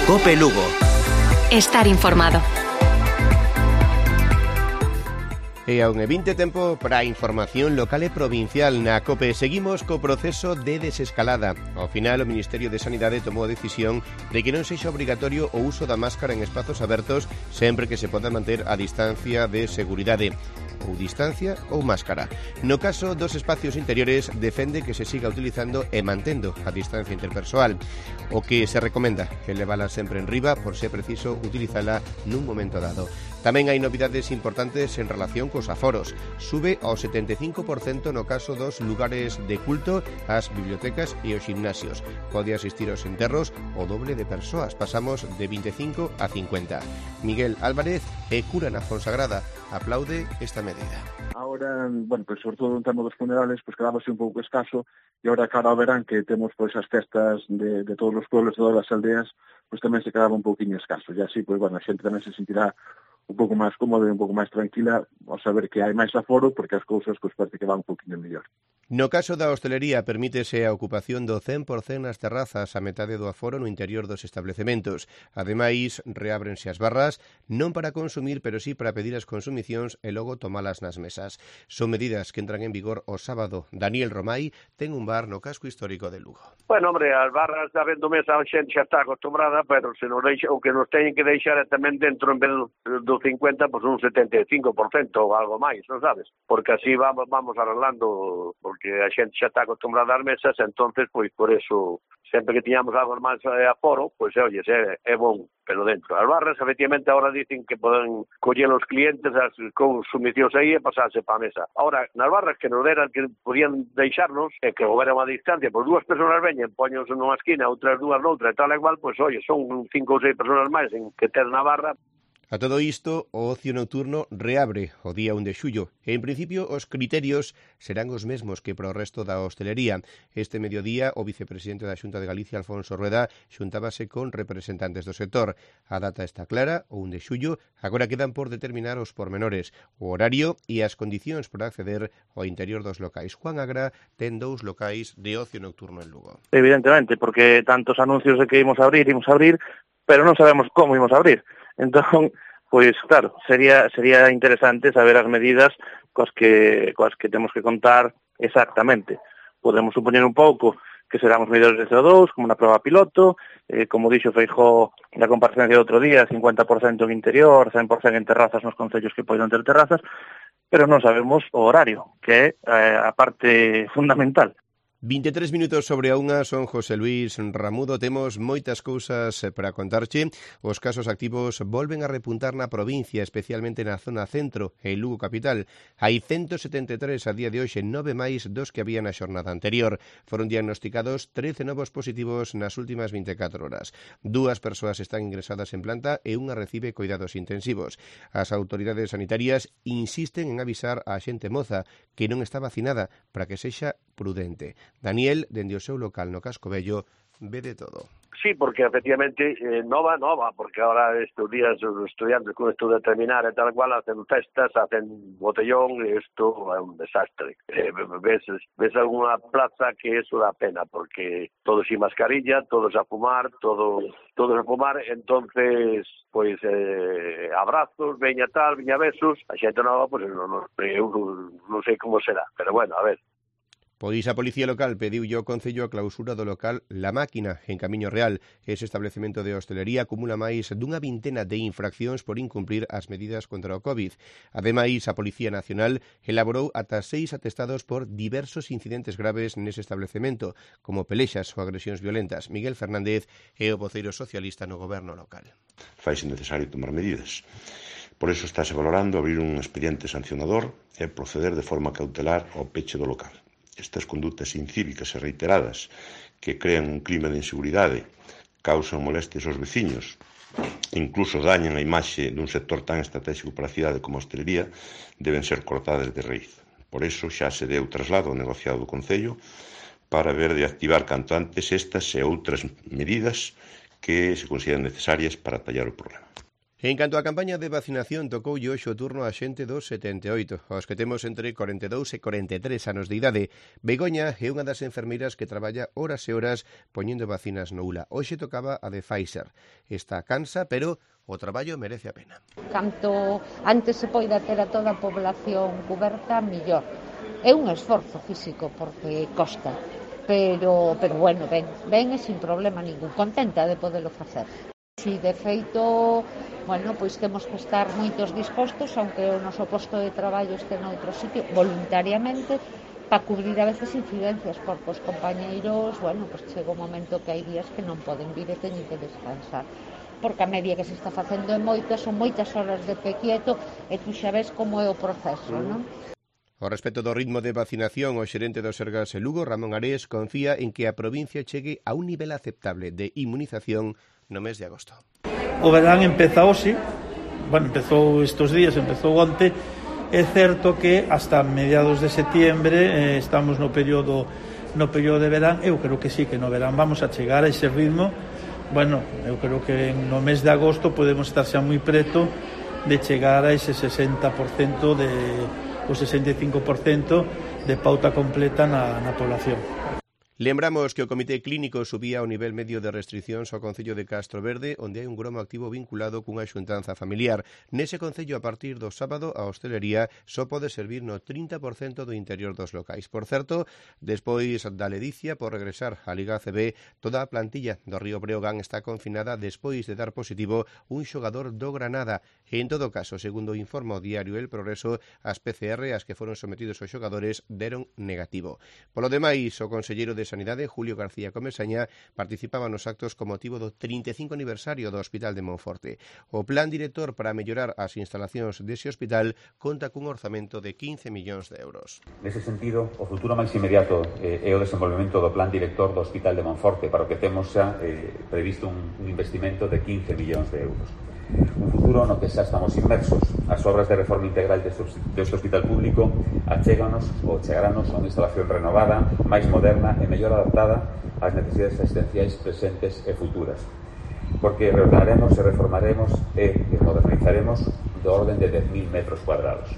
COPE Lugo. Estar informado. E aún é 20 tempo para a información local e provincial na COPE. Seguimos co proceso de desescalada. Ao final, o Ministerio de Sanidade tomou a decisión de que non sexa obrigatorio o uso da máscara en espazos abertos sempre que se poda manter a distancia de seguridade. Ou distancia ou máscara. No caso dos espacios interiores, defende que se siga utilizando e mantendo a distancia interpersoal. O que se recomenda é levala sempre en riba por se preciso utilizala nun momento dado. Tamén hai novidades importantes en relación cos aforos. Sube ao 75% no caso dos lugares de culto, as bibliotecas e os gimnasios. Pode asistir aos enterros o doble de persoas. Pasamos de 25 a 50. Miguel Álvarez e cura na Fonsagrada aplaude esta medida. Ahora, pues sobre todo en tema dos funerales, pues quedábase un pouco escaso, e ahora cara ao verán que temos pues as festas de todos os pueblos, de todas as aldeas, pues tamén se quedaba un pouquinho escaso. E así, pues a xente tamén se sentirá un pouco máis cómoda e un pouco máis tranquila ao saber que hai máis aforo, porque as cousas pues parece que van un pouquinho mellor. No caso da hostelería, permítese a ocupación do 100% nas terrazas, a metade do aforo no interior dos establecementos. Ademais, reábrense as barras, non para consumir, pero sí para pedir as consumicións e logo tomalas nas mesas. Son medidas que entran en vigor o sábado. Daniel Romai ten un bar no casco histórico de Lugo. Bueno, hombre, as barras da vendo mesa a xente xa está acostumbrada, pero se nos deixa, o que nos teñen que deixar é tamén dentro, en vez do 50, pues un 75% ou algo máis, non sabes? Porque así vamos arreglando, porque a xente xa está acostumbrada ás mesas, entonces, pois, por eso, sempre que tiñamos algo máis aforo, pois, oye, é bon, pero dentro. As barras, efectivamente, ahora dicen que poden coller os clientes as consumicións aí e pasarse para a mesa. Ahora, nas barras que nos deran, que podían deixarnos, e que houbera unha distancia, pois dúas persoas veñen, poños nunha esquina, outras dúas noutra, e tal e igual, pois, oye, son 5 ou 6 persoas máis en que ter na barra. A todo isto, o ocio nocturno reabre o día 1 de xullo e, en principio, os criterios serán os mesmos que para o resto da hostelería. Este mediodía, o vicepresidente da Xunta de Galicia, Alfonso Rueda, xuntábase con representantes do sector. A data está clara, o 1 de xullo, agora quedan por determinar os pormenores, o horario e as condicións para acceder ao interior dos locais. Juan Agra ten 2 locais de ocio nocturno en Lugo. Evidentemente, porque tantos anuncios de que imos abrir, pero non sabemos como imos abrir. Entón, pois, claro, sería interesante saber as medidas coas que temos que contar exactamente. Podemos supoñer un pouco que serán os medidores de CO2, como na proba piloto, como dixo Feijóo na comparecencia do outro día, 50% en interior, 100% en terrazas nos concellos que poden ter terrazas, pero non sabemos o horario, que é a parte fundamental. 23 minutos sobre a unha, son José Luis Ramudo. Temos moitas cousas para contarche. Os casos activos volven a repuntar na provincia, especialmente na zona centro e Lugo capital. Hai 173 a día de hoxe, 9 máis dos que había na xornada anterior. Foron diagnosticados 13 novos positivos nas últimas 24 horas. 2 persoas están ingresadas en planta e unha recibe cuidados intensivos. As autoridades sanitarias insisten en avisar a xente moza que non está vacinada para que sexa prudente. Daniel, dende o seu local no Casco Vello, ve de todo. Sí, porque efectivamente nova, porque ahora estes días os estudiantes con esto de terminar e tal cual hacen festas, hacen botellón, e isto é un desastre. Ves alguna plaza que eso da pena, porque todos sin mascarilla, todos a fumar, todos a fumar, entonces, pois, abrazos, veña tal, veña besos, a xente nova, pois, non sei como será, pero bueno, a ver. Pois a Policía Local pediulle ao Concello a clausura do local La Máquina, en Camiño Real. Ese establecemento de hostelería acumula máis dunha vintena de infraccións por incumplir as medidas contra o COVID. Ademais, a Policía Nacional elaborou ata 6 atestados por diversos incidentes graves nese establecemento, como pelexas ou agresións violentas. Miguel Fernández é o voceiro socialista no goberno local. Faise necesario tomar medidas. Por eso estáse valorando abrir un expediente sancionador e proceder de forma cautelar ao peche do local. Estas condutas incívicas e reiteradas que crean un clima de inseguridade, causan molestias aos veciños, incluso dañan a imaxe dun sector tan estratégico para a cidade como a hostelería, deben ser cortadas de raíz. Por eso xa se deu traslado ao negociado do Concello para ver de activar canto antes estas e outras medidas que se consideran necesarias para tallar o problema. En canto á campaña de vacinación, tocoulle hoxe o turno a xente dos 78, aos que temos entre 42 e 43 anos de idade. Begoña é unha das enfermeiras que traballa horas e horas poñendo vacinas no ULA. Hoxe tocaba a de Pfizer. Está cansa, pero o traballo merece a pena. Canto antes se poida ter a toda a población cuberta, millor. É un esforzo físico porque costa, pero bueno, ben e sin problema ningún. Contenta de podelo facer. Si de feito, bueno, pois temos que estar moitos dispostos, aunque o noso posto de traballo este noutro sitio, voluntariamente, para cubrir a veces incidencias, porque os compañeiros, bueno, pois chega un momento que hai días que non poden vir e teñen que descansar, porque a media que se está facendo é moita, son moitas horas de pé quieto, e tú xa ves como é o proceso, non? Ao respecto do ritmo de vacinación, o xerente do Sergas e Lugo, Ramón Arés, confía en que a provincia chegue a un nivel aceptable de inmunización no mes de agosto. O verán empeza hoxe, empezou estes días, empezou onte. É certo que hasta mediados de setiembre estamos no período de verán. Eu creo que sí, que no verán vamos a chegar a ese ritmo. Bueno, eu creo que no mes de agosto podemos estar xa moi preto de chegar a ese 60% o 65% de pauta completa na población. Lembramos que o Comité Clínico subía o nivel medio de restriccións ao Concello de Castro Verde, onde hai un gromo activo vinculado cunha xuntanza familiar. Nese concello, a partir do sábado, a hostelería só pode servir no 30% do interior dos locais. Por certo, despois da ledicia por regresar á Liga ACB, toda a plantilla do Río Breogán está confinada despois de dar positivo un xogador do Granada. E, en todo caso, segundo informa o diario El Progreso, as PCR ás que foron sometidos os xogadores deron negativo. Polo demais, o conselleiro de Sanidade, Julio García Comesaña, participaba nos actos con motivo do 35 aniversario do Hospital de Monforte. O plan director para mellorar as instalacións dese hospital conta cun orzamento de 15 millóns de euros. Nese sentido, o futuro máis inmediato é o desenvolvemento do plan director do Hospital de Monforte, para o que temos xa previsto un investimento de 15 millóns de euros. Un futuro no que xa estamos inmersos. As obras de reforma integral deste hospital público chegarános a unha instalación renovada, máis moderna e mellor adaptada ás necesidades asistenciais presentes e futuras. Porque reordenaremos e reformaremos e modernizaremos do orden de 10.000 metros cuadrados.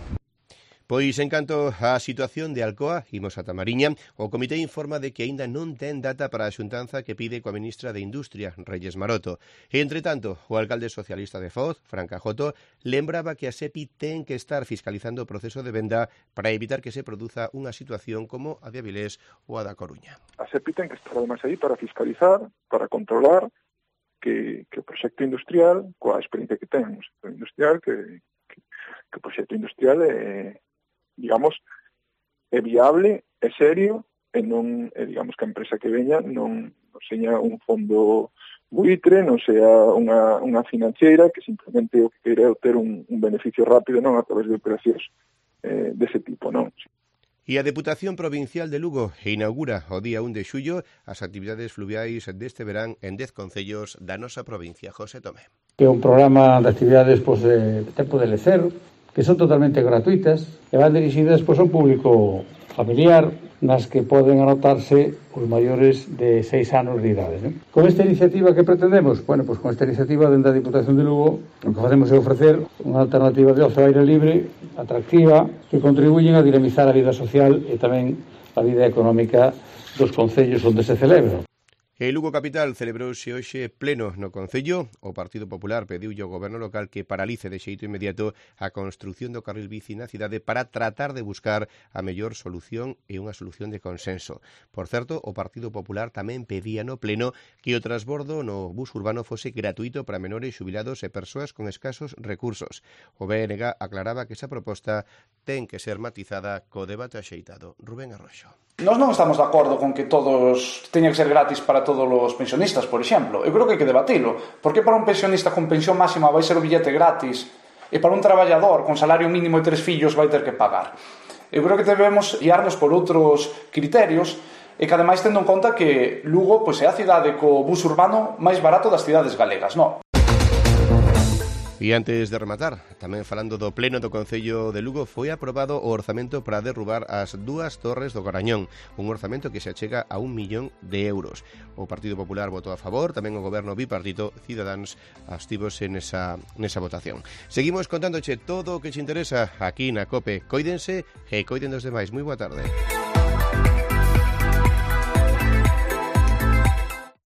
Pois, en canto á situación de Alcoa, imos a Tamariña, o comité informa de que aínda non ten data para a xuntanza que pide coa ministra de Industria, Reyes Maroto. E, entre tanto, o alcalde socialista de Foz, Fran Cajoto, lembraba que a SEPI ten que estar fiscalizando o proceso de venda para evitar que se produza unha situación como a de Avilés ou a da Coruña. A SEPI ten que estar ademais aí para fiscalizar, para controlar que o proxecto industrial, coa experiencia que ten o sector industrial, que o proxecto industrial digamos, é viable, é serio, e non, digamos, que a empresa que veña non seña un fondo buitre, non sea unha financiera que simplemente o que queira é ter un beneficio rápido, non a través de operacións dese tipo, non? E a Deputación Provincial de Lugo inaugura o día 1 de xullo as actividades fluviais deste verán en 10 concellos da nosa provincia. José Tomé. É un programa de actividades de tempo de lecer, que son totalmente gratuitas e van dirixidas a un público familiar nas que poden anotarse os maiores de 6 anos de idade. ¿No? Con esta iniciativa que pretendemos? Bueno, pues con esta iniciativa dentro da Diputación de Lugo o que facemos é ofrecer unha alternativa de ocio ao aire libre, atractiva, que contribuyen a dinamizar a vida social e tamén a vida económica dos concellos onde se celebra. En Lugo Capital celebrouse hoxe pleno no Concello. O Partido Popular pediulle ao Goberno local que paralice de xeito inmediato a construción do carril bici na cidade para tratar de buscar a mellor solución e unha solución de consenso. Por certo, o Partido Popular tamén pedía no pleno que o transbordo no bus urbano fose gratuito para menores, xubilados e persoas con escasos recursos. O BNG aclaraba que esa proposta ten que ser matizada co debate axeitado. Rubén Arroxo. Nós non estamos de acordo con que todos teña que ser gratis para todos os pensionistas, por exemplo. Eu creo que hai que debatilo. Por que para un pensionista con pensión máxima vai ser o billete gratis e para un traballador con salario mínimo e 3 fillos vai ter que pagar? Eu creo que debemos guiarnos por outros criterios e que ademais tendo en conta que Lugo é a cidade co bus urbano máis barato das cidades galegas, non? E antes de rematar, tamén falando do pleno do Concello de Lugo, foi aprobado o orzamento para derrubar as dúas torres do Garañón, un orzamento que se achega a 1 millón de euros. O Partido Popular votou a favor, tamén o goberno bipartito Cidadáns abstívose nesa votación. Seguimos contándoche todo o que te interesa aquí na COPE. Coídense e coiden dos demais. Moi boa tarde.